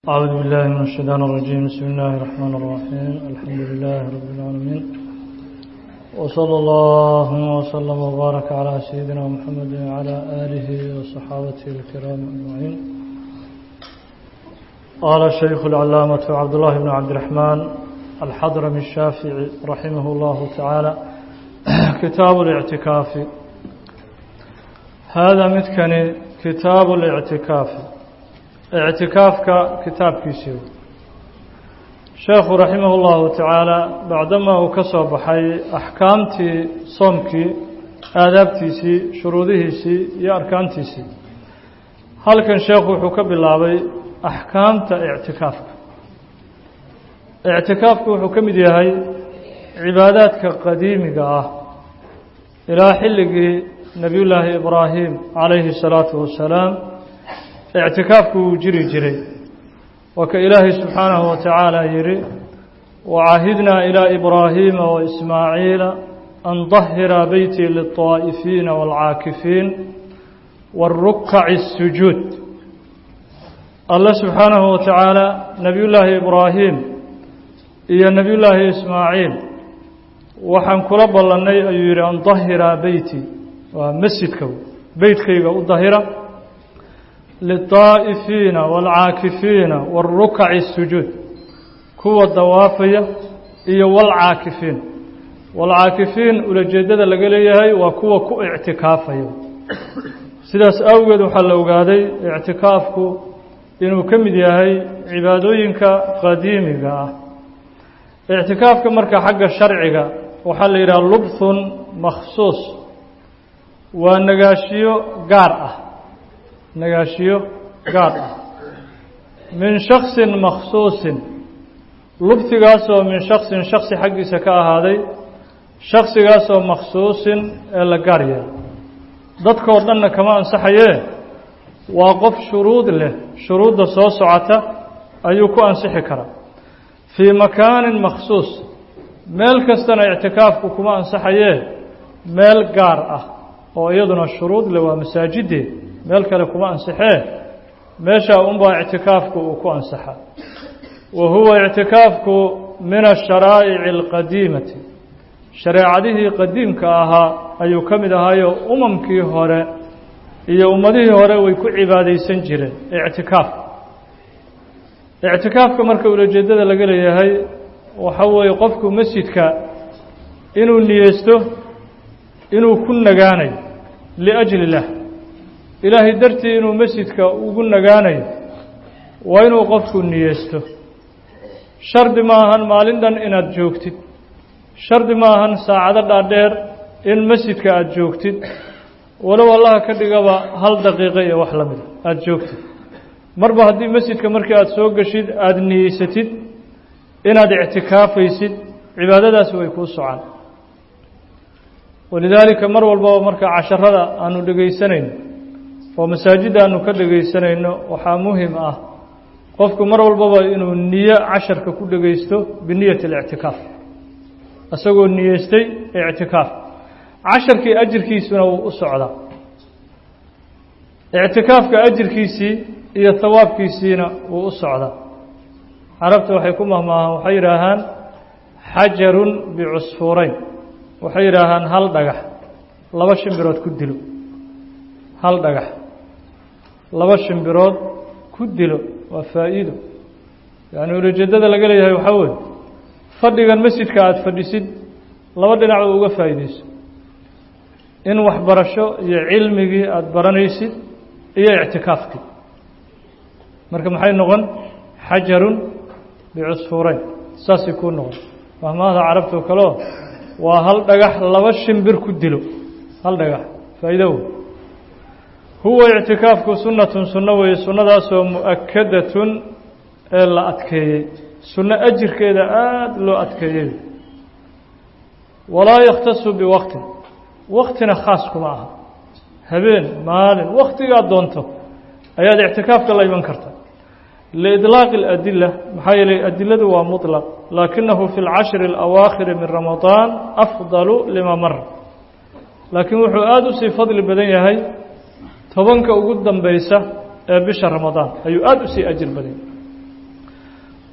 أعوذ بالله من الشيطان الرجيم. بسم الله الرحمن الرحيم. الحمد لله رب العالمين، وصلى الله وسلم وبارك على سيدنا محمد وعلى آله وصحابته الكرام أجمعين. قال الشيخ العلامة عبد الله بن عبد الرحمن الحضرمي الشافعي رحمه الله تعالى: كتاب الاعتكاف. هذا متكني كتاب الاعتكاف. اعتكافك كتاب كيسيو شيخ رحمه الله تعالى بعدما وكسب حي أحكامتي صومكي آدابتيسي شروطيسي يا أركانتيسي. هل كان شيخ حكب الله أحكامت اعتكافك حكم دي هاي عباداتك قديمة إلى حلق نبي الله إبراهيم عليه الصلاة والسلام اعتكافك جري وكإلهي سبحانه وتعالى يري: وعهدنا إلى إبراهيم وإسماعيل أن طهر بيتي للطائفين والعاكفين والركع السجود. الله سبحانه وتعالى نبي الله إبراهيم إيا نبي الله إسماعيل وحن كرب الله يري أن طهر بيتي ومسجدك بيتك أطهره للطائفين والعاكفين والركع السجود. كو الضوافية إيا والعاكفين ولجدد لقليهي وكو كو اعتكافي. سيداس أوجد وحلو قادي اعتكافك إنه كمد يهي عبادوينك قديمك. اعتكافك مركا حق الشرعك وحل إلى لبث مخصوص ونقاشيو قارئة نقاشيو قارئة من شخص مخصوص. لبث قاسو من شخص حق سكاء هذا شخص قاسو مخصوص إلا قارئة ضدك ودنا كمان صحيه وقف شروط له شروط صوصعته أيكو أنصحي كرا في مكان مخصوص. ميل كستنا اعتكافك كما أنصحيه ميل قارئة وأيضنا الشروط لو مساجدي ميل كما أنصحيه ميشا أنبا اعتكافك وكو أنصحه. وهو اعتكافك من الشرائع القديمة شريعته قديم كأها أيو كمدها أيو كي هوري iyo ummadihii hore way ku cibaadeysan jireen اعتكافka marka ujeedada laga leeyahay waxa weeye qofku masjidka inuu niyeysto inuu ku nagaanayo liajli Allah ilaahay dartii inuu masjidka ugu nagaanayo waa inuu qofku niyeysto. shardi ma ahan maalintan inaad joogtid, shardi ma ahan saacado dhaadheer in masjidka aad joogtid, walow Allah ka dhigaba hal daqiiqo iyo wax la mid aad joogtid. marba haddii masjidka markii aad soo gashid aad niyeysatid inaad ictikaafaysid cibaadadaas way kuu socon. walidaalika mar walba marka casharada aanu dhageysanayno oo masaajid aanu ka dhageysanayno waxaa muhiim ah qofku mar walba inuu niyo casharka ku dhageysto biniyat al-i'tikaaf asagoo niyeystay i'tikaaf casharkii ajirkiisuna wuu u socdaa. اعتكافك أجركيسي iyo thawaabkiisina wuu u socdaa. carabta waxay ku mahmaahaan waxay yiraahaan xajarun bi'usfurayn waxay yiraahaan hal dhagax laba shimbirood ku dilo. hal dhagax laba shimbirood ku dilo waa faa'iido. yaani ujeedada laga leeyahay waxa weeye fadhigan masjidka aad fadhisid laba dhinac oo uga faa'iideyso in wax barasho iyo cilmigi aad baranaysid iyo i'tikaafki. marka maxay noqon xajarun bi'usfurayn saasi ku noqon mahmaada carabtu kale waa hal dhagax laba shimbir ku dilo. hal dhagax faa'iido. huwa i'tikaafku sunnatun sunna way sunnadaasoo mu'akkadatun ee la adkeeyay sunna ajirkeeda aad loo adkeeyay. walaa yakhtasu biwaqtin waqtina khaas kuma aha habeen maalin waqtiga doonto ayaad i'tikaafka la iman kartaa. لإطلاق الأدلة محايل الأدلة ومطلق لكنه في العشر الأواخر من رمضان أفضل لما مر. لكن وحؤاد سي فضل بدنيا هاي طبنك وقدم بيسة بشهر رمضان أي أدو سي أجر بدنيا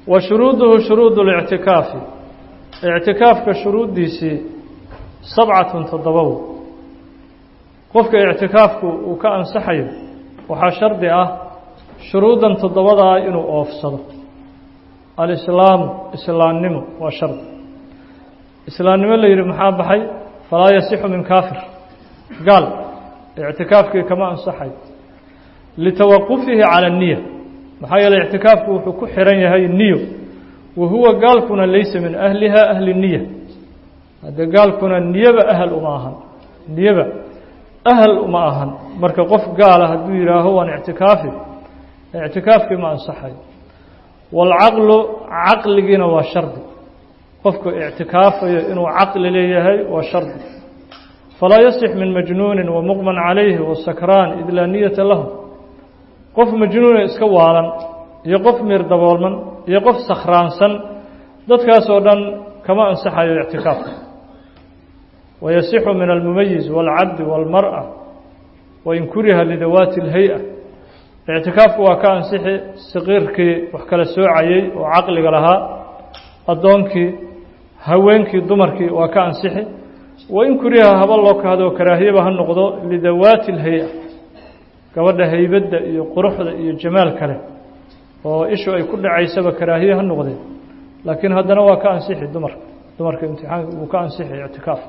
وشروطه شروط الاعتكاف اعتكاف كشروط ديسي 7 تضبو قفك اعتكافك وكأن سحي وحا شرط شروطا تضبطها إنه أفصل الإسلام إسلام نمو وشرط إسلام نمو اللي يرمحا بحي فلا يصح من كافر قال اعتكافك كما أنصحي لتوقفه على النية محايا الاعتكاف وحكو حرين هاي النية وهو قال كنا ليس من أهلها أهل النية هذا قال كنا النية أهل أماهن النية أهل أماهن مركا قف قال هدو يراه هو اعتكافك ما أنصحي والعقل عقل جينا وشرط قفك اعتكاف إنه عقل ليه وشرط فلا يصح من مجنون ومغمى عليه والسكران إذ لا نية له قف مجنون إسكوالا يقف مردبولمن يقف سخرانسا ذاتك سودا كما أنصحي الاعتكاف ويصح من المميز والعبد والمرأة وإن كره لذوات الهيئة اعتكاف وكان صحي صغيرك وحكال السوعي وعقلك لها الضونك هوينك ضمرك وكان صحي وإن كره هب الله كهذا كراهية بها النقضة لذوات الهيئة كورد هيبد يقرح جمال كله وإيشو أي كل عيسى كراهية النقضة لكن هذا نوع كان صحي ضمرك امتحان وكان صحي اعتكاف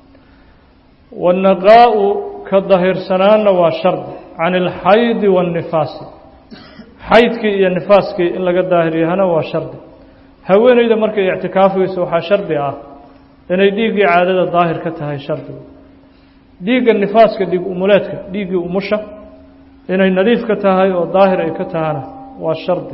والنقاء كالظهر سنان وشرط عن الحيض والنفاس حيضك iyo nifaaski in laga daahiriyana waa shardi haweeneyda markay i'tikaafayso waxa shardi ah inay dhiigii caadada daahir ka tahay shardi dhiigga nifaaska dhiig umuleedka dhiigii umusha inay nadiif ka tahay oo daahir ay ka tahana waa shardi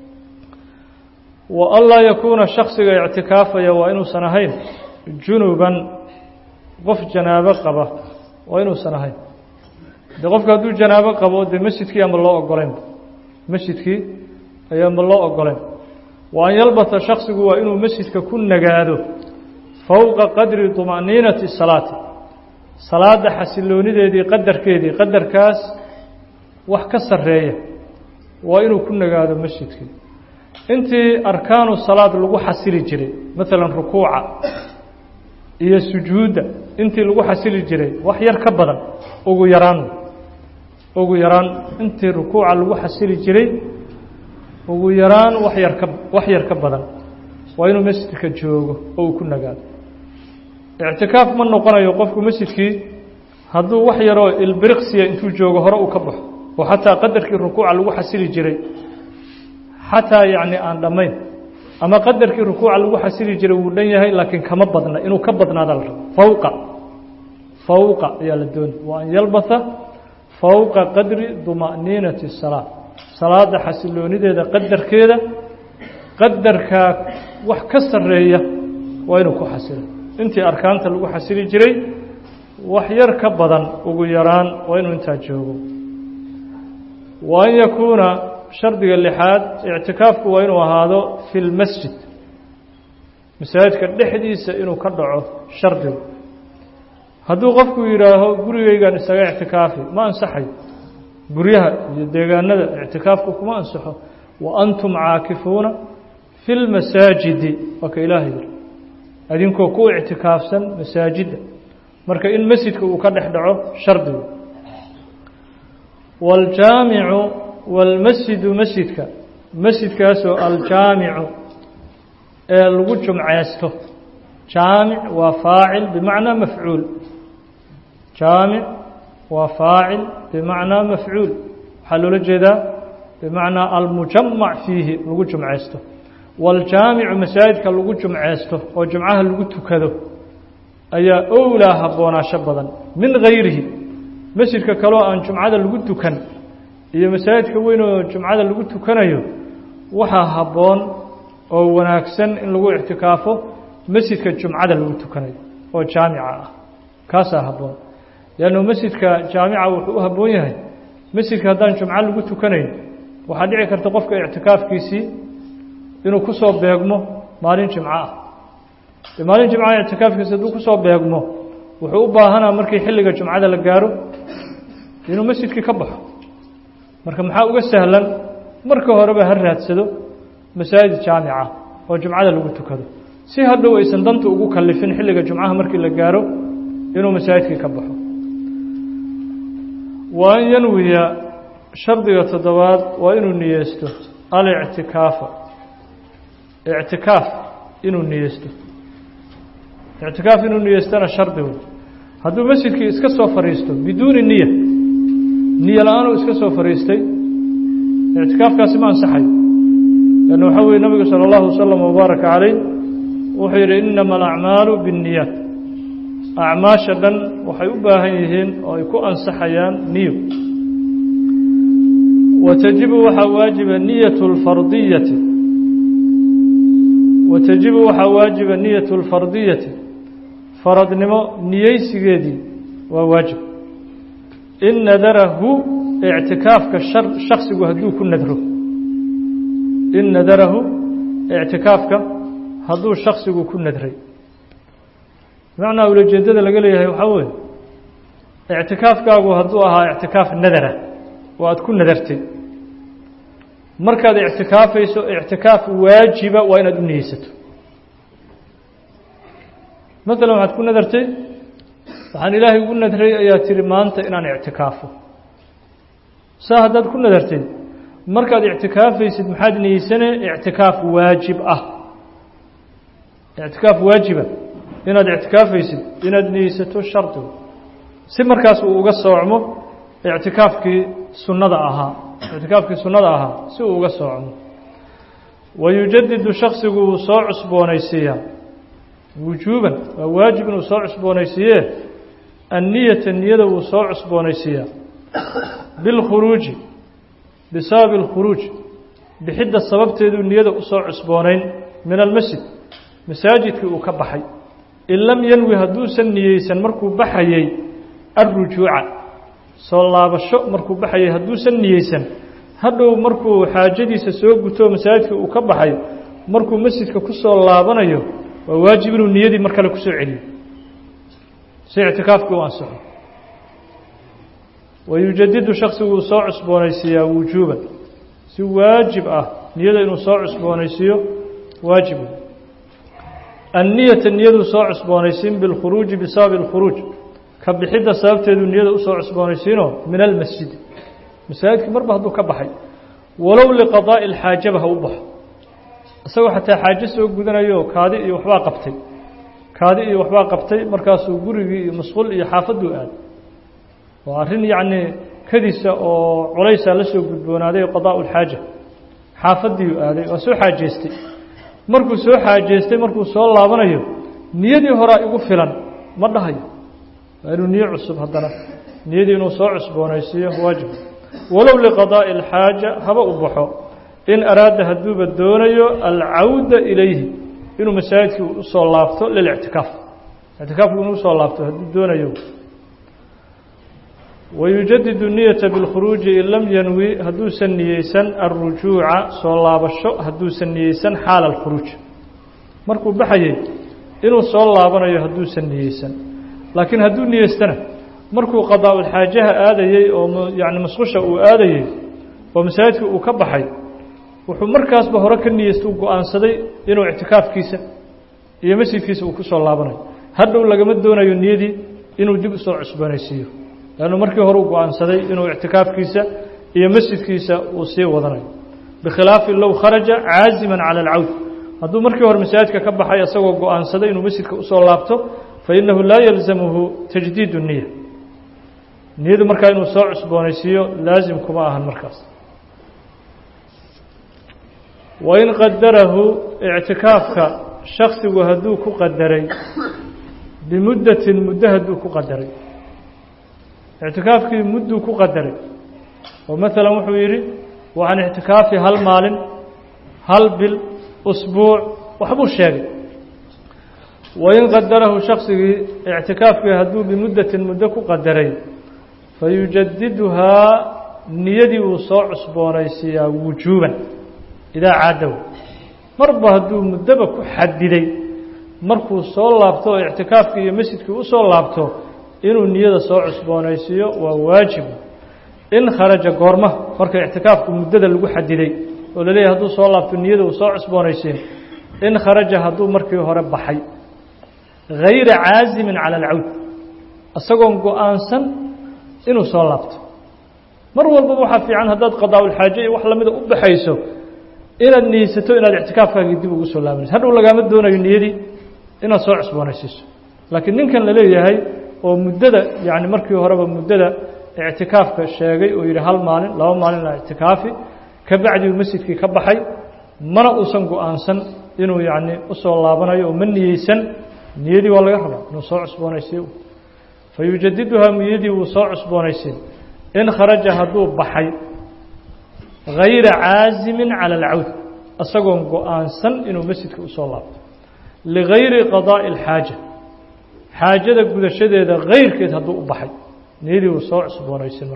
wa alla yakuna shakhsiga i'tikaafaya waa inuu sanahayn junuban qof janaabo qaba waa inuu sanahayn qofka hadduu janaabo qabo dee masjidkii ama loo ogoleyn masjidkii ayaanba loo ogoleyn waa an yalbata shaksigu waa inuu masjidka ku nagaado fowqa qadri طuma'niinati salaati salaada xasiloonideedii qadarkaas wax ka sarreeya waa inuu ku nagaado masjidkii intii arkaanu salaad lagu xasili jiray maalan rukuuca iyo sujuudda intii lagu xasili jiray wax yar ka badan ugu yaraan intii rukuuca lagu xasili jiray ugu yaraan wax yar ka badan waa inuu masjidka joogo oo uu ku nagaado i'tikaaf ma noqonayo qofku masjidkii hadduu wax yaroo ilbiriqsiya intuu joogo hore uu ka baxo oo xataa qadarkii rukuuca lagu xasili jiray xataa yacni aan dhammayn ama qadarkii rukuuca lagu xasili jiray wuu dhan yahay laakiin kama badna inuu ka badnaada la rabo fowqa ayaa la doonay waa an yalbatha fowqa qadri طuma'niinati الsalaa salaada xasiloonideeda qadarkaa wax ka sarreeya waa inuu ku xasilo intii arkaanta lagu xasili jiray wax yar ka badan ugu yaraan waa inuu intaa joogo wa an yakuuna shardiga lixaad ictikaafku waa inuu ahaado fi lmasjid masaajidka dhexdiisa inuu ka dhaco shardigu hadduu qofku yidhaaho gurigaygan isaga ictikaafi ma ansaxayo guryaha iyo deegaanada ictikaafku kuma ansaxo wa antum caakifuuna fi lmasaajidi waa ka ilaahay yiri adinkoo ku ictikaafsan masaajidda marka in masjidka uu ka dhex dhaco shardigu waaljaamicu waalmasjidu masjidkaasoo aljaamicu ee lagu jumceysto jaamic waa faacil bimacnaa mafcuul jaamic waa faacil bimacnaa mafcuul waxaa loola jeedaa bimacnaa almujamac fiihi lagu jumceysto waaljaamicu masaajidka lagu jumceysto oo jumcaha lagu tukado ayaa owlaa habboonaasho badan min gayrihi masjidka kaloo aan jumcada lagu tukan iyo masaajidka weyn oo jumcada lagu tukanayo waxaa habboon oo wanaagsan in lagu ictikaafo masjidka jumcada lagu tukanayo oo jaamica ah kaasaa habboon leannu masjidka jaamica wuxuu u habboon yahay masjidka haddaan jumco lagu tukanayn waxaa dhici karta qofka ictikaafkiisii inuu ku soo beegmo maalin jimco ah maalin jimcaha ictikaafkiisa hadduu ku soo beegmo wuxuu u baahanaa markii xilliga jumcada la gaaro inuu masjidkii ka baxo marka maxaa uga sahlan marka horeba ha raadsado masaajid jaamica oo jumcada lagu tukado si hadhow aysan danta ugu kallifin xilliga jumcaha markii la gaaro inuu masaajidkii ka baxo wa an yanwiya shardiga toddobaad waa inuu niyeysto alictikaafa ictikaaf inuu niyeysto ictikaaf inuu niyeystana shardi wey hadduu masjidkii iska soo fadhiisto biduuni niya niyo la-aan uu iska soo fadhiistay ictikaafkaasi ma ansaxayo lanna waxaa weye nabigu sala allahu wasalam wabaaraka calayh wuxuu yidhi inama alacmaalu biاnniyaat acmaasha dhan waxay u baahan yihiin oo ay ku ansaxayaan niyo watajibu waxaa waajiba niyatu lfardiyati watajibu waxaa waajiba niyatu lfardiyati faradnimo niyeysigeedii waa waajib in nadarahu ictikaafka shaksigu hadduu ku nadro in nadarahu ictikaafka hadduu shaksigu ku nadray bimacnaa ulajeedada laga leeyahay waxaa weeye ictikaafkaagu hadduu ahaa ictikaaf nadara oo aada ku nadartay markaad ictikaafayso ictikaaf waajiba waa inaad u niyeysato maalan waxaad ku nadartay waxaan ilaahay ugu nadray ayaa tiri maanta inaan ictikaafo saa haddaad ku nadartay markaad ictikaafaysid maxaad niyeysane ictikaaf waajib ah ictikaaf waajiba inaad ictikaafaysid inaad niyeysato shardigu si markaas uu uga soocmo ictikaafkii sunnada ahaa si uu uga soocmo wayujadidu shaksigu wuu soo cusboonaysiiyaa wujuuban waa waajib inuu soo cusboonaysiiye anniyata niyada wuu soo cusboonaysiiyaa bilkhuruuji bisababi اlkhuruuj bixidda sababteeduu niyada usoo cusboonayn min almasjid masaajidkii uu ka baxay in lam yanwi hadduusan niyeysan markuu baxayey alrujuuca soo laabasho markuu baxayay hadduusan niyeysan hadhow markuu xaajadiisa soo guto masaajidka uu ka baxay markuu masjidka ku soo laabanayo waa waajib inuu niyadii mar kale kusoo celiyo si ictikaafkii u ansaxo wayujadidu shaksigu soo cusboonaysiiyaa wujuuban si waajib ah niyada inuu soo cusboonaysiiyo waajib anniyata niyaduu soo cusboonaysiin bilkhuruuji bisababi اlkhuruuj ka bixidda sababteedu niyada usoo cusboonaysiinoo min almasjid masaajidkii marba hadduu ka baxay walow liqadaa'i اlxaajaba ha u baxo isagoo xataa xaajo soo gudanayo kaadi iyo waxbaa qabtay markaasuu gurigii iyo masquul iyo xaafadduu aaday waa arrin yacnii kadiisa oo culaysaa la soo gudboonaaday qadaa'u lxaaja xaafaddiiuu aaday waa soo xaajeystay markuu soo xaajeystay markuu soo laabanayo niyadii horaa igu filan ma dhahayo waa inuu niyo cusub haddana niyadii inuu soo cusboonaysiiyo waajib walow liqadaa'i alxaaja haba u baxo in araada hadduuba doonayo alcawda ilayhi inuu masaajidkii usoo laabto lilictikaaf ictikaafku inuu usoo laabto hadduu doonayo wayujadidu niyata bilkhuruuji in lam yanwi hadduusan niyeysan alrujuuca soo laabasho hadduusan niyeysan xaala alkhuruuj markuu baxayey inuu soo laabanayo hadduusan niyeysan laakiin hadduu niyeystana markuu qadaa'ulxaajaha aadayey oo yacni masqusha uu aadayey oo masaajidka uu ka baxay wuxuu markaasba hore ka niyeysta u go-aansaday inuu ictikaafkiisa iyo masjidkiisa uu ku soo laabanayo hadhow lagama doonayo niyadii inuu dib usoo cusboonaysiiyo lannu markii hore u go-aansaday inuu ictikaafkiisa iyo masjidkiisa uu sii wadanayo bikhilaafi low kharaja caaziman cala alcawd hadduu markii hore masaajidka ka baxay isagoo go-aansaday inuu masjidka usoo laabto fainahu laa yalzamuhu tajdiidu niya niyadu markaa inuu soo cusboonaysiiyo laazim kuma ahan markaas wain qadarahu ictikaafka shaksigu hadduu ku qadaray bimuddatin muddo hadduu ku qadaray ictikaafkii mudduu ku qadaray oo maalan wuxuu yidhi waxaan ictikaafi hal maalin hal bil usbuuc waxbuu sheegay wain qadarahu shaksigii ictikaafkii hadduu bimuddatin muddo ku qadaray fayujadiduhaa niyadii uu soo cusboonaysiiyaa wujuuban idaa caadaw marba hadduu muddaba ku xadiday markuu soo laabto oo ictikaafkii iyo masjidkii u soo laabto inuu niyada soo cusboonaysiiyo waa waajib in kharaja goorma marka ictikaafku muddada lagu xadiday oo la leeyahay hadduu soo laabto niyada uu soo cusboonaysiin in kharaja hadduu markii hore baxay غayra caazimin calى اlcawd isagoon go-aansan inuu soo laabto mar walbaba waxaa fiican haddaad qadaaulxaaje iyo wax lamida u baxayso inaad niyeysato inaad ictikaafkaagii dib ugu soo laabanayso hadhow lagaama doonayo niyadii inaad soo cusboonaysiiso laakiin ninkan la leeyahay oo muddada yani markii horeba muddada ictikaafka sheegay oo yidhi 1 maalin 2 maalin la ictikaafi ka bacdi masjidkii ka baxay mana uusan go-aansan inuu yani usoo laabanayo oo ma niyeysan niyadii waa laga rabaa inuu soo cusboonaysiiyo fayujadiduhaa niyadii wuu soo cusboonaysiin in kharaja hadduu baxay غayra caazimin calى اlcawd isagoon go-aansan inuu masjidka usoo laabto ligayri qadaaءi اlxaaja xaajada gudashadeeda gayrkeed hadduu u baxay niyadii wuu soo cusboonaysiin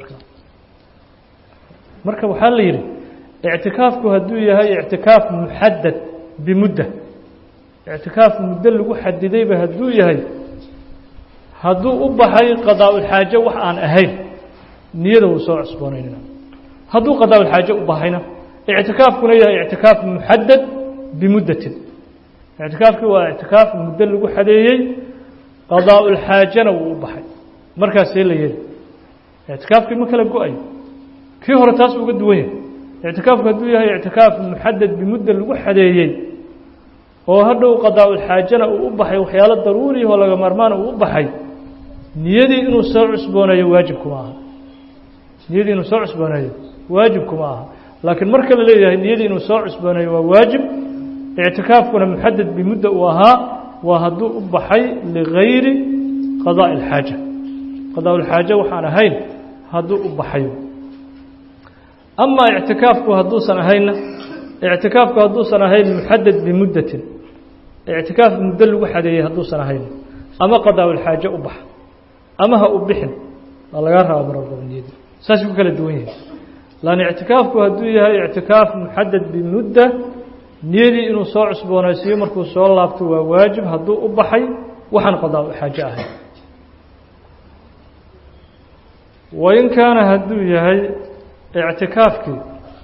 marka waxaa la yidhi ictikaafku hadduu yahay ictikaaf muxadad bimudda ictikaaf muddo lagu xadidayba hadduu yahay hadduu u baxay qadaaءulxaaje wax aan ahayn niyada wuu soo cusboonaynina hadduu qadaaءulxaaje u baxayna ictikaafkuna yahay ictikaaf muxadad bimuddatin ictikaafkii waa ictikaaf muddo lagu xadeeyey qadaaءulxaajena wuu u baxay markaasee la yeeli ictikaafkii ma kala go-ayo kii hore taas uga duwan yahay ictikaafku hadduu yahay ictikaaf muxadad bimudda lagu xadeeyey oo hadhow qadaaءulxaajena uu u baxay waxyaalo daruuri oo laga maarmaan uu u baxay niyadii inuu soo cusboonayo waajibkuma aha niyadii inuu soo cusboonayo waajibkuma aha laakiin marka la leeyahay niyadii inuu soo cusboonayo waa waajib ictikaafkuna muxadad bimudda uu ahaa waa hadduu u baxay ligayri qadaaءi اlxaaja qadaaءulxaaje waxaan ahayn hadduu u baxay ama ictikaafku hadduusan ahaynna ictikaafku hadduusan ahayn muxadad bimuddatin ictikaaf muddo lagu xadeeyey hadduusan ahayn ama qadaaءulxaaje u bax ama ha u bixin waa lagaa rabaa mar walbaba niyadii saasay ku kala duwan yihiin laanna ictikaafku hadduu yahay ictikaaf muxadad bimudda niyadii inuu soo cusboonaysiiyo markuu soo laabto waa waajib hadduu u baxay waxaan qadaaءulxaaje ahayn wain kaana hadduu yahay ictikaafkii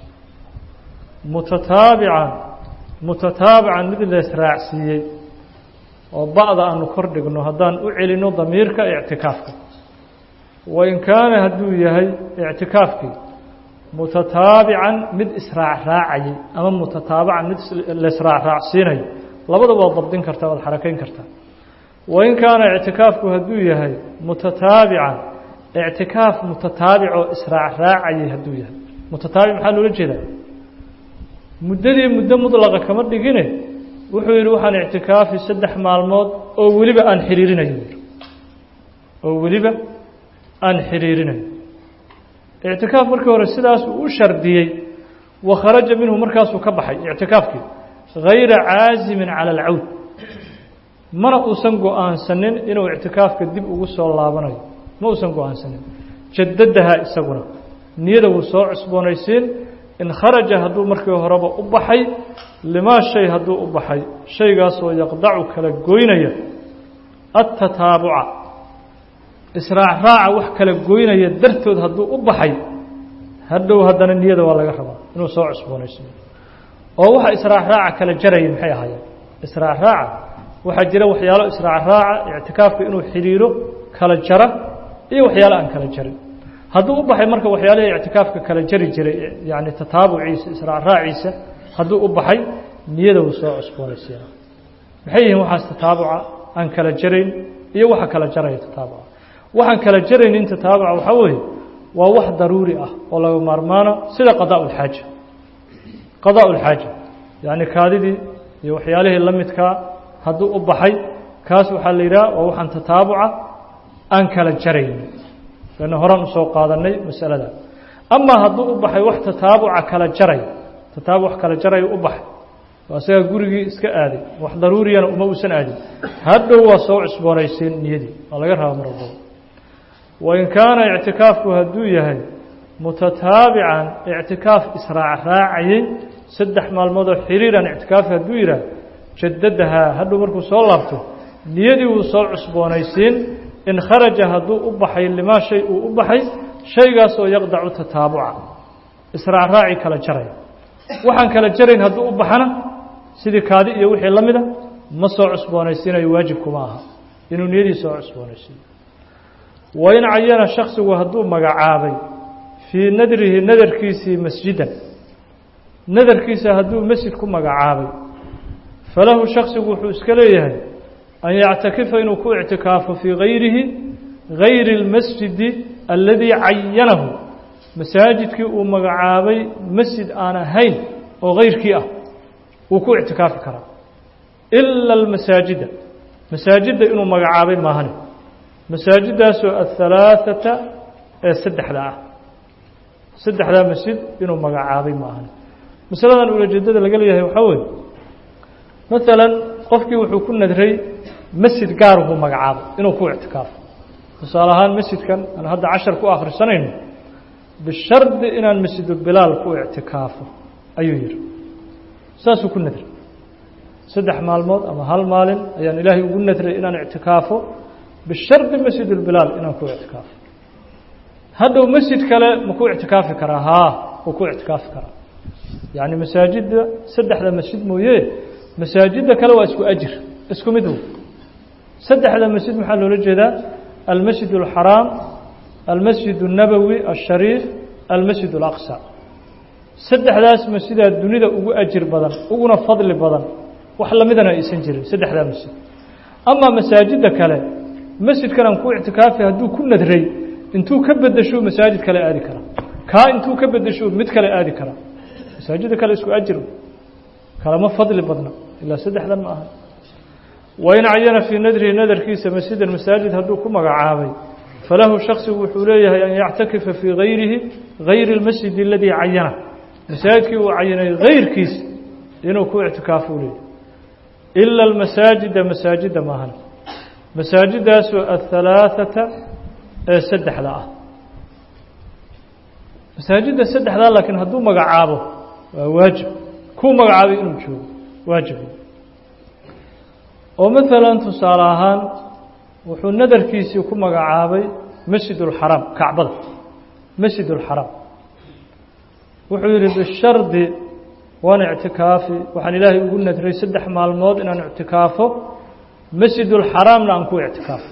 mutataabican mid la israacsiiyey oo ba'da aanu kor dhigno haddaan u celino damiirka ictikaafka wain kaana hadduu yahay ictikaafkii mutataabican mid israacraacayay ama mutataabican mid la israacraacsiinayo labadaba waad dabdin kartaa waad xarakayn kartaa wain kaana ictikaafku hadduu yahay mutataabican ictikaaf mutataabic oo israacraacayay hadduu yahay mutataabic maxaa loola jeedaa muddadii muddo mudlaqa kama dhigine wuxuu yidhi waxaan ictikaafi 3 maalmood oo weliba aan xiriirinayo oo weliba aan xiriirinayo ictikaaf markii hore sidaas uu u shardiyey wa kharaja minhu markaasuu ka baxay ictikaafkii غayra caazimin calى اlcawd mana uusan go-aansanin inuu ictikaafka dib ugu soo laabanayo ma uusan go-aansanin jadadahaa isaguna niyada wuu soo cusboonaysiin in kharaja hadduu markii horeba u baxay limaa shay hadduu u baxay shaygaasoo yaqdacu kala goynaya atataabuca israacraaca wax kala goynaya dartood hadduu u baxay hadhow haddana niyada waa laga rabaa inuu soo cusboonaysiiyo oo waxa israacraaca kala jaraya maxay ahaayeen israacraaca waxaa jira waxyaalo israacraaca ictikaafka inuu xiriiro kala jara iyo waxyaalo aan kala jarin hadduu u baxay marka waxyaalihii ictikaafka kala jari jiray yani tataabuciisa israacraaciisa hadduu u baxay niyada wuu soo cusboonaysiina maxay yihiin waxaas tataabuca aan kala jarayn iyo waxa kala jaraya tataabuca waxaan kala jaraynin tataabuca waxaa weeye waa wax daruuri ah oo laga maarmaano sida qadaaءulxaaja qadaaءulxaaja yani kaadidii iyo waxyaalihii la midkaa hadduu u baxay kaas waxaa la yidhaha waa waxaan tataabuca aan kala jaraynin لأن horaan usoo qaadanay masalada ama hadduu u baxay wax tataabuca kala jaray tataabuc kala jaray u baxay waa isaga gurigii iska aaday wax daruuriyana uma uusan aadin hadhow waa soo cusboonaysiin niyadii waa laga rabaa mar walba wain kaana ictikaafku hadduu yahay mutataabican ictikaaf israacraacayay 3 maalmood oo xiriiran ictikaafka hadduu yidhaah jadadahaa hadhow markuu soo laabto niyadii wuu soo cusboonaysiin in kharaja hadduu u baxay limaa shay uu u baxay shaygaasoo yaqdacu tataabuca israacraaci kala jaraya waxaan kala jarayn hadduu u baxana sidii kaadi iyo wixii la mida ma soo cusboonaysiinayo waajib kuma aha inuu niyadiisa soo cusboonaysiiyo wain cayana shaksigu hadduu magacaabay fii nadrihi nadarkiisii masjidan nadarkiisa hadduu masjid ku magacaabay falahu shaksigu wuxuu iska leeyahay an yactakifa inuu ku ictikaafo fii gayrihi gayri اlmasjidi aladii cayanahu masaajidkii uu magacaabay masjid aan ahayn oo gayrkii ah wuu ku ictikaafi karaa ila almasaajida masaajidda inuu magacaabay maahane masaajidaasoo aلhalaaثata ee saddexda ah saddexdaa masjid inuu magacaabay maahane masaladan ulajeedada laga leeyahay waxaa weeye maalan qofkii wuxuu ku nadray masjid gaar buu magacaabay inuu ku ictikaafo tusaale ahaan masjidkan aan hadda cashar ku akhrisanayno bishardi inaan masjidubilaal ku ictikaafo ayuu yihi saasuu ku nadray 3 maalmood ama 1 maalin ayaan ilaahay ugu nadray inaan ictikaafo bishardi masjidubilaal inaan ku ictikaafo hadhow masjid kale ma ku ictikaafi karaa haa wuu ku ictikaafi karaa yacni masaajidda saddexda masjid mooye masaajidda kale waa isku ajir isku mid wey saddexda masjid maxaa loola jeedaa almasjid alxaraam almasjid الnabowi الshariif almasjid اlaqصى saddexdaas masjidaa dunida ugu ajir badan uguna fadli badan wax lamidana aysan jirin saddexdaa masjid amaa masaajidda kale masjidkan aan ku ictikaafi hadduu ku nadray intuu ka bedesho masaajid kale aadi karaa kaa intuu ka bedesho mid kale aadi karaa masaajidda kale isku ajir kalama fadli badna ilaa saddexdan ma aha wain cayana fii nadrihi nadarkiisa masjidan masaajid hadduu ku magacaabay falahu shaksigu wuxuu leeyahay an yactakifa fii gayrihi gayri اlmasjid aladii cayana masaajidkii uu cayanay gayrkiis inuu ku ictikaafo u leeyahay ila almasaajida masaajidda maahan masaajidaasoo aلhalaaثata ee saddexda ah masaajidda saddexdaa laakiin hadduu magacaabo waa waajib kuu magacaabay inuu joogo waajib oo maalan tusaale ahaan wuxuu nadarkiisii ku magacaabay masjid اlxaraam kacbada masjid اlxaraam wuxuu yihi bishardi waan ictikaafi waxaan ilaahay ugu nadray 3 maalmood inaan ictikaafo masjid اlxaraamna aan ku ictikaafo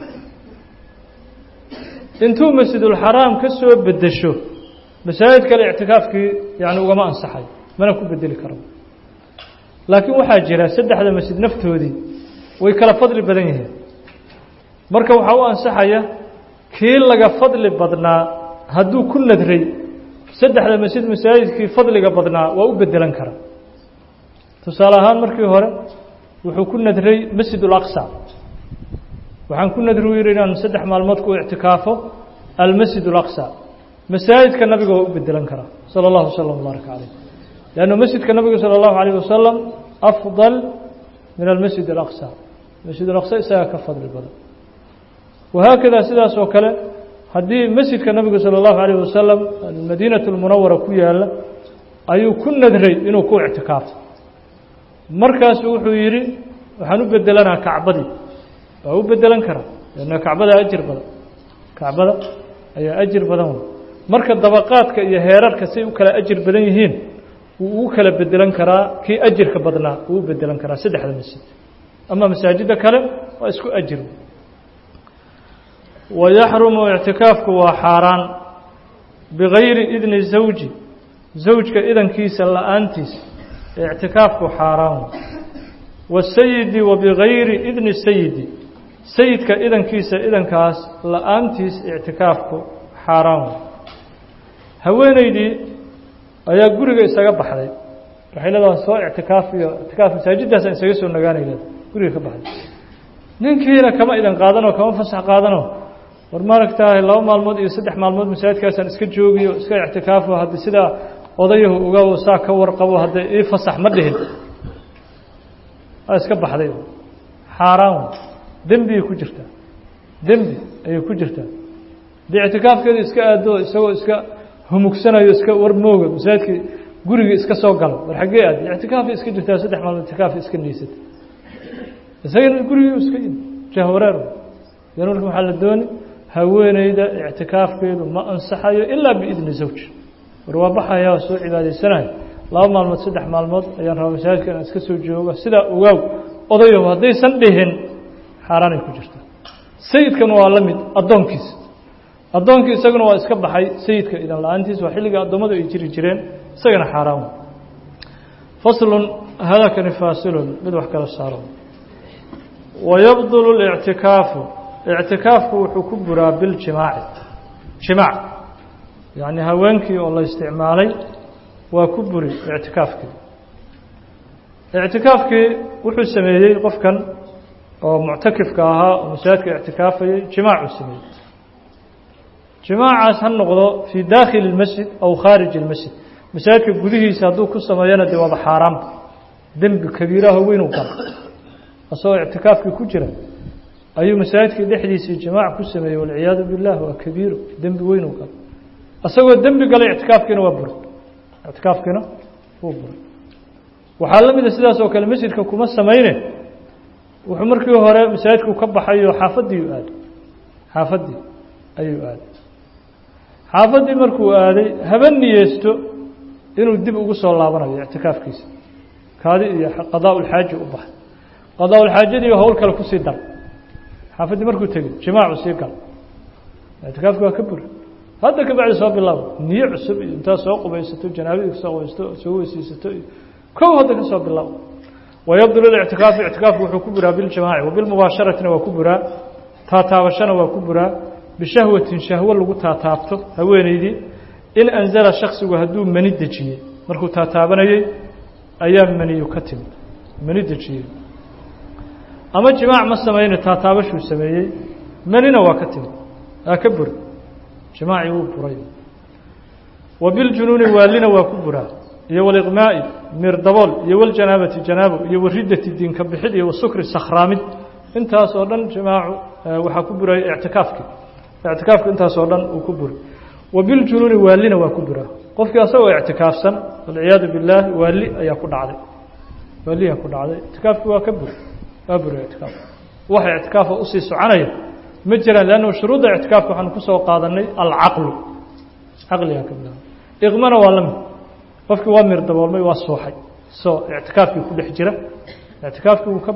intuu masjid اlxaraam ka soo bedesho masaajid kale ictikaafkii yani ugama ansaxay mana ku bedeli karo laakiin waxaa jira saddexda masjid naftoodii way kala fadli badan yihiin marka waxaa u ansaxaya kii laga fadli badnaa hadduu ku nadray saddexda masjid masaajidkii fadliga badnaa waa u bedelan karaa tusaale ahaan markii hore wuxuu ku nadray masjid اlaqصى waxaan ku nadri yidhi inaan 3 maalmood ku ictikaafo almasjid اlaqصى masaajidka nabiga waa u bedelan karaa salى اllahu وsلم وbaarak عaleyh lanno masjidka nabiga salى اllahu عalيه wasalam afضal min almasjid اlaqصى masjid اlaqصى isagaa ka fadli badan wahaakada sidaas oo kale haddii masjidka nabiga salى اllahu عalيه wasalam madiinaة اlmunawara ku yaala ayuu ku nadray inuu ku ictikaafo markaasuu wuxuu yidhi waxaan u bedelanaa kacbadii waa u bedelan karaa lanna kacbada ajir badan kacbada ayaa ajir badan wey marka dabaqaadka iyo heerarka say u kala ajir badan yihiin wuu ugu kala bedelan karaa kii ajirka badnaa wuu u bedelan karaa saddexda masjid ama masaajidda kale waa isku ajir wayaxrumu ictikaafku waa xaaraan bigayri idni zawji zawjka idankiisa la-aantiisa ictikaafku xaaraan wasayidi wa bigayri idni sayidi sayidka idankiisa idankaas la-aantiis ictikaafku xaaraan haweeneydii ayaa guriga isaga baxday waxay leedahay soo ictikaafiyo ictikaaf masaajiddaasaan isaga soo nagaanayleeda guriga ka baxday ninkiina kama idan qaadanoo kama fasax qaadanoo war maaragtahay 2 maalmood iyo 3 maalmood masaajidkaasaan iska joogiyo iska ictikaafo haddii sidaa odayahu uga saa ka warqabo hadday ii fasax ma dhihin iska baxday xaaraan dembiyay ku jirtaa dembi ayay ku jirtaa dee ictikaafkeeda iska aado isagoo iska humugsanayo iska war mooga masaajidkii guriga iska soo galo war xaggee aad ictikaafi iska jirtaa 3 maalmood ictikaafi iska niisata isagana gurigii iska yimi jahwareer yan marka waxaa la dooni haweeneyda ictikaafkeedu ma ansaxayo ilaa biidni zawj war waa baxaya oo soo cibaadaysanayo laba maalmood saddex maalmood ayaan rabaa masaajidka inaan iska soo joogo sidaa ogaaw odayow haddaysan dhihin xaaraanay ku jirta sayidkan waa la mid addoonkii isaguna waa iska baxay sayidka idan la-aantiis waa xilliga addoommadu ay jiri jireen isagana xaaraan faslun hadakani faasilun mid wax kala saaro wayabdulu اlictikaafu ictikaafku wuxuu ku buraa biljimaaci jimaac yacni haweenkii oo la isticmaalay waa ku buri ictikaafkii wuxuu sameeyey qofkan oo muctakifka ahaa oo masaajidka ictikaafayay jimaacuu sameeyey jimaacaas ha noqdo fii daakhili اlmasjid aw khaariji اlmasjid masaajidka gudihiisa hadduu ku sameeyana dee waaba xaaraamba dembi kabiiraha weynuu gala asagoo ictikaafkii ku jira ayuu masaajidkii dhexdiisii jimaac ku sameeyey walciyaadu billah waa kabiiro dembi weynuu gala asagoo dembi galay ictikaafkiina waa buray ictikaafkiina wuu buray waxaa la mida sidaas oo kale masjidka kuma samayne wuxuu markii hore masaajidku ka baxayo xaafaddii ayuu aaday xaafaddii markuu aaday haba niyeysto inuu dib ugu soo laabanayo ictikaafkiisa kaadi iyo qadaa-ulxaaji u baxay qadaa-ulxaajadii hawl kale kusii dar xaafaddii markuu tegey jimaacu sii gal ictikaafki waa ka buri hadda ka bacdi soo bilaabo niyo cusub iyo intaad soo qubaysato janaabadii kasoo qubaysato soo weysiisato iyo kow hadda ka soo bilaabo wayabdulu lictikaafu ictikaafku wuxuu ku buraa biljimaaci wabilmubaasharatina waa ku buraa taataabashana waa ku buraa bishahwatin shahwo lagu taataabto haweeneydii in anzala shaksigu hadduu mani dejiyey markuu taataabanayey ayaa maniyu ka timid mani dejiyey ama jimaac ma samayne taataabashuu sameeyey manina waa ka timid aa ka buri jimaacii wuu buray wabiljunuuni waalina waa ku buraa iyo waliqmaa'i miir dabool iyo waljanaabati janaabo iyo waridati diinka bixid iyo wasukri sakhraamid intaas oo dhan jimaacu waxaa ku buraya ictikaafka intaas oo dhan uu ku buri wabiljunuuni waalina waa ku buraa qofkii asagoo ictikaafsan walciyaadu billaahi waali ayaa ku dhacday ictikaafkii waa ka buri waa buri ictikaaf waxa ictikaafa usii soconaya ma jiraan leannahu shuruudda ictikaafka waxaanu ku soo qaadanay alcaqlu caqligaa ka bilaaba iqmana waa la mid qofkii waa miir daboolmay waa sooxay soo ictikaafkii ku dhex jira ictikaafkii wuu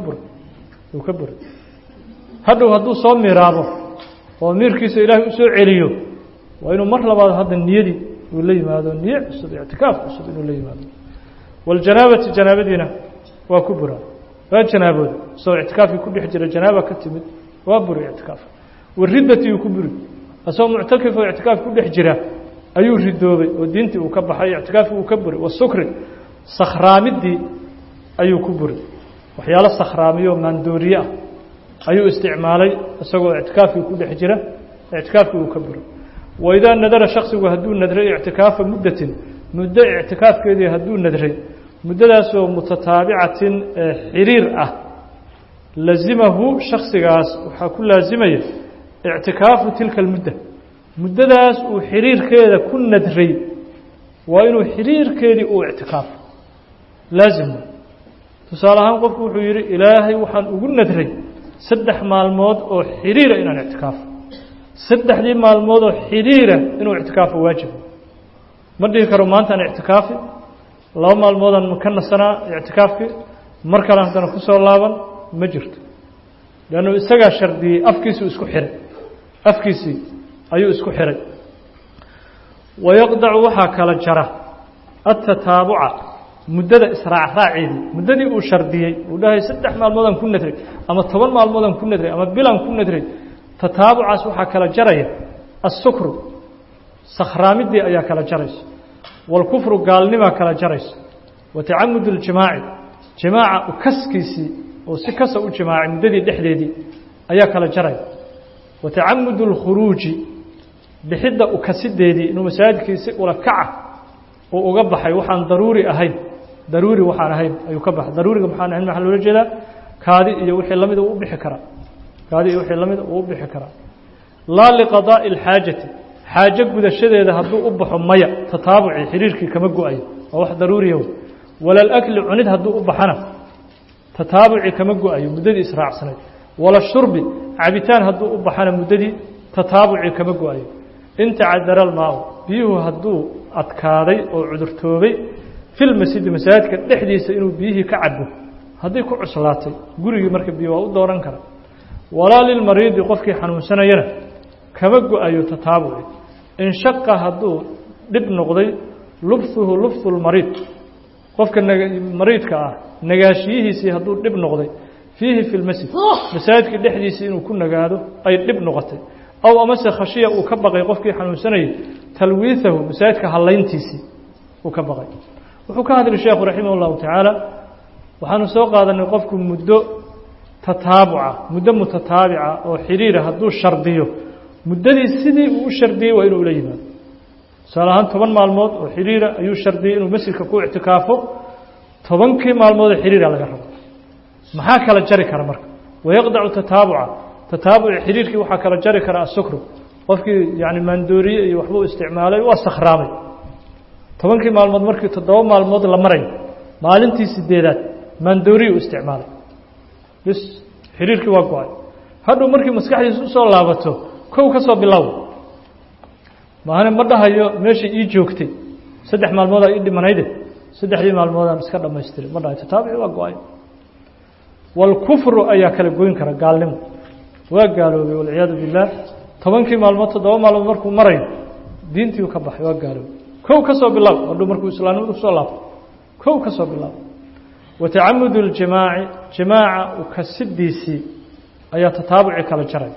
ka buri hadhow hadduu soo miiraabo oo miirkiisa ilaahay u soo celiyo waa inuu mar labaad hadda niyadii uu la yimaado niye cusub ictikaaf cusub inuu la yimaado waljanaabati janaabadiina waa ku buraa waa janaabooda soo ictikaafkii ku dhex jira janaaba ka timid waa buri ictikaaf waridati uu ku buri asagoo muctakif oo ictikaaf ku dhex jira ayuu ridoobay oo diintii uu ka baxay ictikaafkii uu ka buri wasukri sakhraamidii ayuu ku buri waxyaalo sakhraamiyo maandooriye ah ayuu isticmaalay isagoo ictikaafkii ku dhex jira ictikaafkii uu ka buri waidaa nadara shaksigu hadduu nadray ictikaafa muddatin muddo ictikaafkeedii hadduu nadray muddadaasoo mutataabicatin xiriir ah lazimahu shaksigaas waxaa ku laasimaya ictikaafu tilka almudda muddadaas uu xiriirkeeda ku nadray waa inuu xiriirkeedii uu ictikaafo laazim tusaale ahaan qofku wuxuu yidhi ilaahay waxaan ugu nadray 3 maalmood oo xiriira inaan ictikaafo 3 maalmood oo xiriira inuu ictikaafo waajib ma dhihi karo maanta aan ictikaafi 2 maalmoodaan ka nasanaa ictikaafkii mar kale haddana ku soo laaban ma jirto leannu isagaa shardiyey afkiisii ayuu isku xiray wayaqdacu waxaa kala jara atataabuca muddada israacraaceedii muddadii uu shardiyey uu dhahay 3 maalmoodaan ku nadray ama 10 maalmoodaan ku nadray ama bilaan ku nadray tataabucaas waxaa kala jaraya assukru sakhraamidii ayaa kala jaraysa walkufru gaalnimaa kala jaraysa watacamud اljimaaci jimaaca ukaskiisii oo si kasa u jimaacay muddadii dhexdeedii ayaa kala jaraya watacamud اlkhuruuji bixidda ukasideedii inuu masaajidkiisi ula kaca uu uga baxay waxaan daruuri waxaan ahayn ayuu ka baxay daruuriga maxaan ahayn maxaa loola jeedaa kaadi iyo wixii lamid uu bixi karaa laa liqadaa'i اlxaajati xaajo gudashadeeda hadduu u baxo maya tataabuci xiriirkii kama go-ayo waa wax daruuriya wala alakli cunid hadduu u baxana tataabuci kama go-ayo muddadii israacsanayd wala shurbi cabitaan hadduu u baxana muddadii tataabuci kama go-ayo in tacadara almaau biyuhu hadduu adkaaday oo cudurtoobay في المسجد مساجد كدحديس إنه بيه كعبه هذه كل عصلاتي قري مركب بيه ودوران كره ولا للمريض يقفك حنون سنة ينا كبقوا أيو تتابعي إن شق هدو دب نقضي لبثه لبث المريض قفك المريض كأه نجاشيه سي هدو دب نقضي فيه في المسجد مساجد كدحديس إنه كنا قاعدو أي دب نقطي أو أمس خشية وكبقى يقفك حنون سنة تلويثه مساجد كهالين تيسي وكبقى وحكى هذا الشيخ رحمه الله تعالى وحن سوق هذا أن يقفكم مدة تتابعة مدة متتابعة أو حريرة هدو الشردية مدة السدي والشردية وإنه إلينا سألهم طبعا مع الموت وحريرة أيو الشردية إنه مسك كو اعتكافه طبعا كي مع الموت حريرة على جرب محاك على الجركة مرك ويقدع تتابع حريرك وحاك على الجركة السكر وفك يعني مندوري يوحبو استعماله واستخرامي طبعا كي مع الموت مرك تداوم مع الموت لمرين maalintii sideedaad mandoriyo isticmaal bis xiriirkii waa go'ay hadhow markii maskaxdiisu soo laabato kow ka soo bilow maana ma dhahayo meeshii ii joogtay 3 maalmood ay dhimanayde 3 maalmood aan iska dhamaystiray ma dhahayo taabici waa go'ay wal kufru ayaa kala goyn kara gaalnimo waa gaaloobay wal iyad billah 10 maalmood 7 maalmood markuu maray diintii uu ka baxay waa gaaloobay kow ka soo bilow hadhow markuu islaamnimadu soo laabto كو كسب الله وتعمد جماعة وكسديسي أي تتابع كلا جري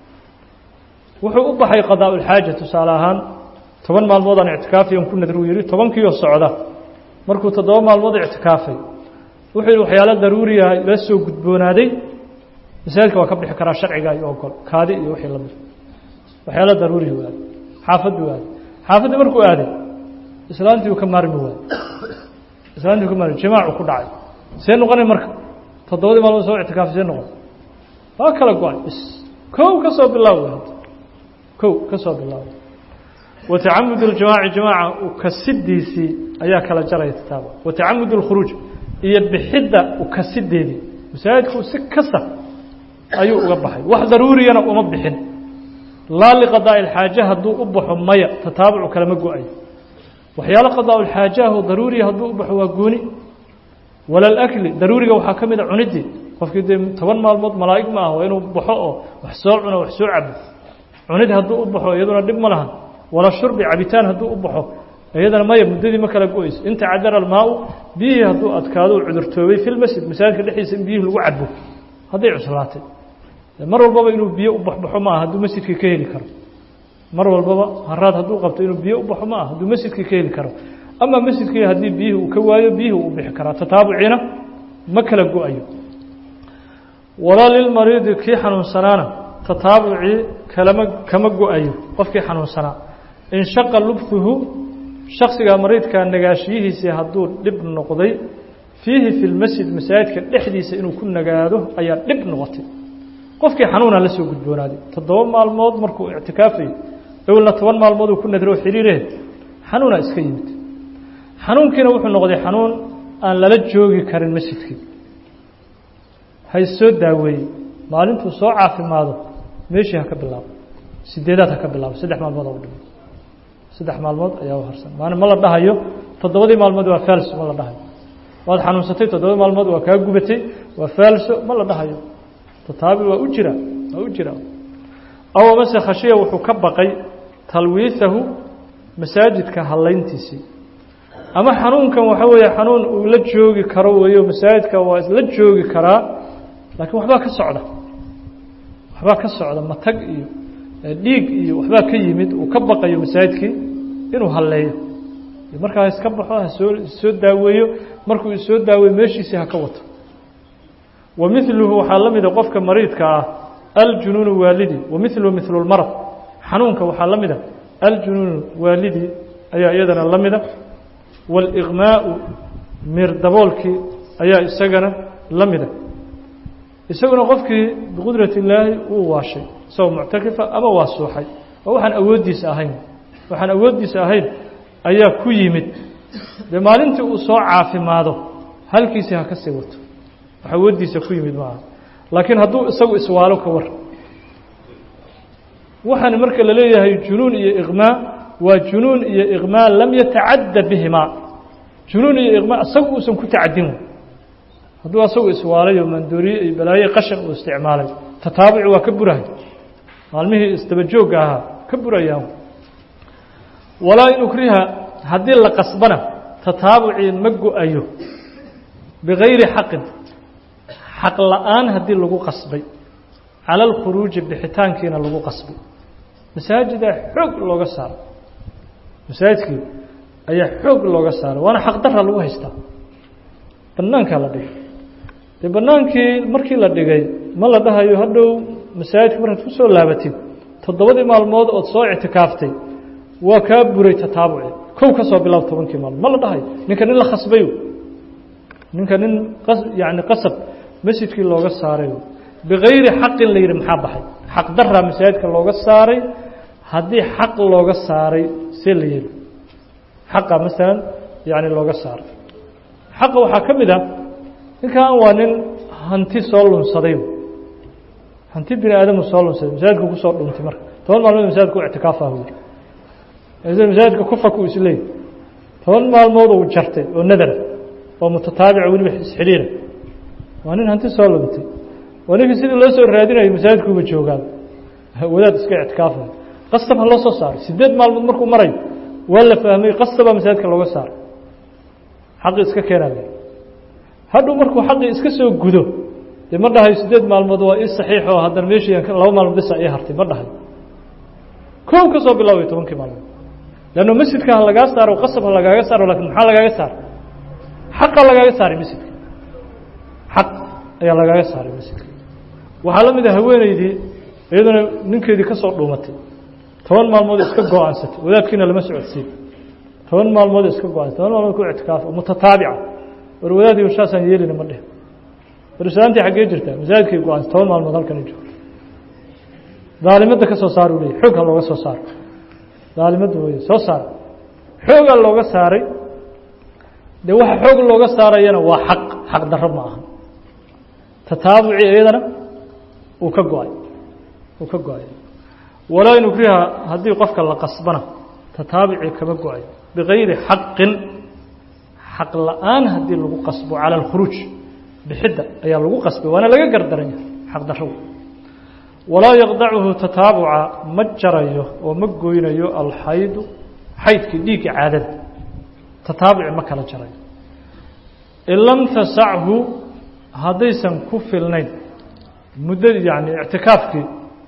وحو أبحي قضاء الحاجة تسالهان طبعا مع الوضع اعتكافي يمكن ندرو يريد طبعا كيو الصعودة مركو تدوم مع الوضع اعتكافي وحي الحيالات ضرورية لسو قدبون هذه مثالك وكبح كرا شرعي قاي يوقل كادي يوحي الله وحيالات ضروري هو هذا حافظ مركو هذه إسلامتي وكمار مواد إسلامتي وكمار جماعة وكدعي سينقني مركب تدودي مالو سوء اعتكاف سينقني هكذا قوي بس كو كسب الله كو كسب الله وتعمد الجماعة وكسديسي أياك لا جرى يتتابع وتعمد الخروج يبحدة وكسديدي مساعدك سكسة أيو أقبحي واحد ضروري أنا أمبحن لا لقضاء الحاجة هدو أبحو مية تتابع كلمة قوي وحيال قضاء الحاجة هو ضروري هدو أبحو وقوني ولا الأكل ضروري وحاكمة عندي qofkii de 10 maalmood malaa'ig ma ah inuu baxo oo wax soo cuno wax soo cabo cunid haduu u baxo iyaduna dib ma lahan wala shurbi cabitaan haduu u baxo iyadana ma yimidii ma kala go'is inta cadar almaa bihi haduu adkaado cudurtoobay fil masjid masaajidka dhexdiisa in biyo lagu cabo haday cuslaatay mar walba inuu biyo u baxo ma haduu masjidka ka heli karo mar walba haraad haduu qabto inuu biyo u baxo ma haduu masjidka ka heli karo ama masjidka hadii biyo uu ka waayo biyo uu bixi kara tataabucina ma kala go'ayo ولا للمريض كي حنون سنانا تتابعي كما قوأيه قف كي حنون سنا إن شق لبثه شخص مريض كان نقاشيه سيهدور لبن نقضي فيه في المسجد مساعد كالإحديث إنه كنا قاده أي لبن نقضي قف كي حنون لسه قد بونادي تدوم مع الموض مركو اعتكافي يقول نتوان مع الموض وكنا دروح حريره حنون اسكيمت حنون كنا وحن نقضي حنون أن للجوغي كار المسجد كي hay soo daaway maalintu soo caafimaado meeshii ha ka bilaabo sideedaad ha ka bilaabo 3 maalmood oo dhimo 3 maalmood ayaa u harsan maana ma la dhahayo 7 maalmood waa faals ma la dhahayo waad xanuunsatay 7 maalmood waa ka gubatay waa faals ma la dhahayo tataabi waa u jira aw mase khashiya wuxuu ka baqay talwiithahu masaajidka halayntiisi ama xanuunkan waxa weeye xanuun uu la joogi karo weeyo masaajidka waa la joogi karaa laakiin waxba ka socda matag iyo dhiig iyo waxba ka yimid uu ka baqayo masaajidkii inuu haleeyo markaa iska baxo soo daaweeyo markuu soo daaweeyo meeshiisa ha ka wato wamithluhu waxa lamida qofka mariidka ah aljunuun walidi wamithluhu mithlu almarad xanuunka waxa lamida aljunuun walidi ayaa iyadana lamida wal igmaa'u mirdabolki ayaa isagana lamida isaguna qofkii biqudrati illaahi uu waashay soo mu'takifa ama waasuuxay waxaan awoodiisa ahayn ayaa ku yimid de maalintii uu soo caafimaado halkiisa ha ka sii wato waxa awoodiisa ku yimid ma laakiin hadduu isagu iswaalo ka war waxaan marka la leeyahay junuun iyo igmaa waa junuun iyo igmaa lam yataadda bihima junuun iyo iqma asagu uusan ku tacadin hadduu asagu iswaalayo manduuriye iyo balaaye qashan uu isticmaalay tataabuci waa ka burahay maalmihii isdaba joogga ahaa ka burayaan walaa in ukriha haddii la qasbana tataabucii ma go-ayo bigayri xaqin xaq la-aan haddii lagu qasbay cala alkhuruuji bixitaankiina lagu qasbay masaajida xoog looga saaro masaajidkii ayaa xoog looga saaray waana xaq darra lagu haystaa banaankaa la dhigay dee banaankii markii la dhigay ma la dhahayo hadhow masaajidka markaad ku soo laabatid 7 maalmood ood soo ictikaaftay waa kaa buray tataabuci kow ka soo bilaab 10 maalmood ma la dhahayo ninka nin la khasbayo ninka nin yani qasab masjidkii looga saaray bigayri xaqin la yidhi maxaa baxay xaq darra masaajidka looga saaray haddii xaq looga saaray see la yidhi xaqa masalan yani looga saaray xaqa waxaa ka mid ah ninkan waa nin hanti soo lunsaday hanti bini aadamu soo lunsaday masaajidka ku soo dhuntay marka 10 maalmood masaajidka ku ictikaafa uu masaajidka ku faku isleey 10 maalmood uu jartay oo nadar oo mutataabic waliba isxiriira waa nin hanti soo luntay waa ninka sidii loo soo raadinayo masaajidka uba joogaan wadaad iska ictikaafa qasab ha loo soo saaray 8 maalmood markuu maray waa la fahmay qasaba masaajidka looga saaray xaq iska keenay hadhow markuu xaqi iska soo gudo dee ma dhahayo 8 maalmood waa ii saxiix oo haddana meeshii 2 maalmood bisa ii hartay ma dhahayo kow ka soo bilaabay 10 maalmood lanno masjidka ha lagaa saaro qasab ha lagaaga saaro laakiin maxaa lagaaga saaray xaqa lagaaga saaray masjidka xaq ayaa lagaaga saaray masjidka waxaa la mid ah haweenaydii iyaduna ninkeedii ka soo dhuumatay 10 maalmood iska go'aansatay wadaadkiina lama socodsiin 10 maalmood iska go'aansatay 10 maalmood ku ictikaaf mutataabica war wadaadii shaasan yeelina ma dheh barsaantii xagee jirtaa masaajidkii go'aansatay 10 maalmood halkan ay joogto daalimada ka soo saar u leeyahay xoog looga soo saar daalimada way soo saar xoog looga saaray de waxa xoog looga saarayana waa xaq darro ma aha tataabuci iyadana uu ka go'ay walaa in ukriha haddii qofka la qasbana tataabuci kama go'ay bigayri xaqin xaq la-aan haddii lagu qasbo cala alkhuruuj bixidda ayaa lagu qasbay waana laga gardaran yahay xaq darro walaa yaqdacuhu tataabuca ma jarayo oo ma goynayo alxaydu xaydkii dhiigga caadada tataabuci ma kala jarayo in lam tasachu haddaysan ku filnayn muddadii yani ictikaafkii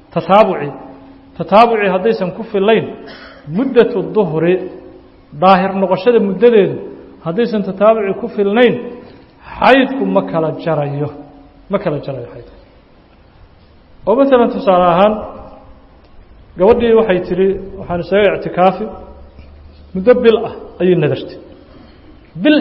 tataabuci haddaysan ku filayn muddatu duhri daahir noqoshada muddadeedu haddaysan tataabuci ku filnayn xaydku ma kala jarayo xaydku oo maalan tusaale ahaan gabadhii waxay tihi waxaan isaga ictikaafi muddo bil ah ayay nadartay bil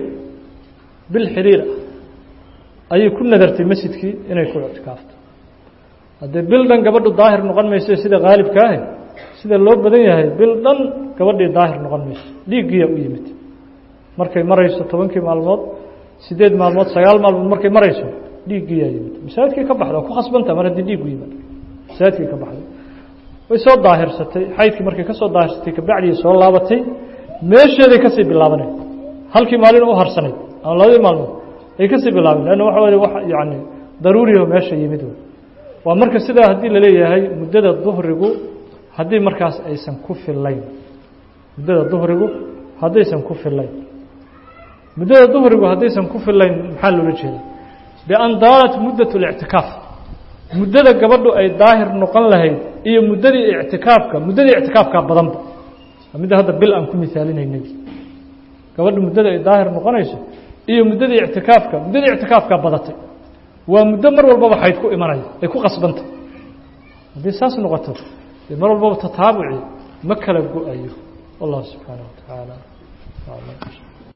xiriira ayay ku nadartay masjidkii inay ku ictikaafto haddee bil dhan gabadhu daahir noqon mayso sida qaalibka ahi sida loo badan yahay bil dhan gabadhii daahir noqon mayso dhiiggiyaa u yimid markay marayso 10 maalmood 8 maalmood 9 maalmood markay marayso dhiiggiyaa yimid masaajidkii ka baxda ku khasbanta mar haddii dhiigu yimid masaajidkii ka baxday way soo daahirsatay xaydkii markay ka soo daahirsatay ka bacdii soo laabatay meesheeday kasii bilaabanay halkii maalin u harsanay ama 2 maalmood ay kasii bilaabeen laanna waxa weeye wax yani daruuriyo meesha yimid waa marka sidaa haddii la leeyahay muddada duhrigu haddii markaas aysan ku filayn muddada duhrigu haddaysan ku filayn maxaa loola jeedaa bian daalat muddat اlictikaaf muddada gabadhu ay daahir noqon lahayd iyo muddadii ictikaafka badanba midda hadda bil aan ku misaalinaynay gabadhu muddada ay daahir noqonayso iyo muddadii ictikaafka badatay waa muddo mar walbaba xayd ku imanaya ay ku qasbanta haddii saas noqoto mar walbaba tataabuci ma kala go-ayo wallahu subxaanaه wa tacaala